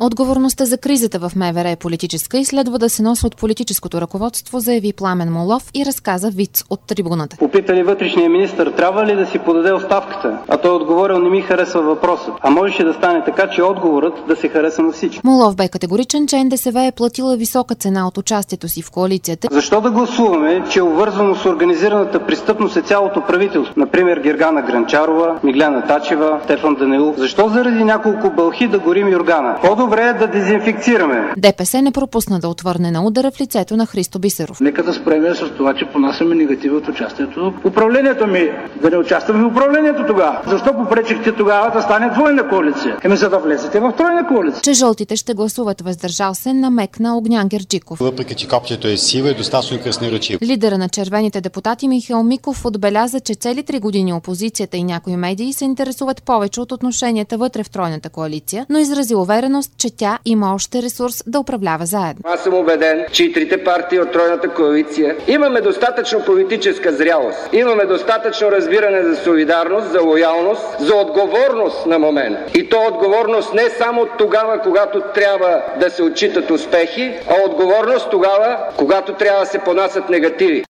Отговорността за кризата в МВР е политическа и следва да се носи от политическото ръководство, заяви Пламен Моллов и разказа виц от трибуната. Попитали вътрешния министър, трябва ли да си подаде оставката? А той отговорил, не ми харесва въпросът. А можеше да стане така, че отговорът да се хареса на всички. Моллов бе категоричен, че НДСВ е платила висока цена от участието си в коалицията. Защо да гласуваме, че обвързано с организираната престъпност е цялото правителство? Например, Гергана Гранчарова, Миглена Тачева, Стефан Данаилов. Защо заради няколко бълхи да горим юргана? По-добре е да дезинфекцираме. ДПС не пропусна да отвърне на удара в лицето на Христо Бисеров. Нека да спреме с това, че понасяме негативи от участието в управлението ми. Да не участваме в управлението тогава. Защо попречихте тогава да стане двойна коалиция? За да влезете в тройна коалиция. Че жълтите ще гласуват въздържал се, намекна Огнян Герджиков. Въпреки че копчето е сива, е достатъчно красноречиво. Лидера на червените депутати Михаил Миков отбеляза, че цели 3 години опозицията и някои медии се интересуват повече от отношенията вътре в тройната коалиция, но изрази увереност, че тя има още ресурс да управлява заедно. Аз съм убеден, че и трите партии от тройната коалиция имаме достатъчно политическа зрялост, имаме достатъчно разбиране за солидарност, за лоялност, за отговорност на момент. И то отговорност не само тогава, когато трябва да се отчитат успехи, а отговорност тогава, когато трябва да се понасят негативи.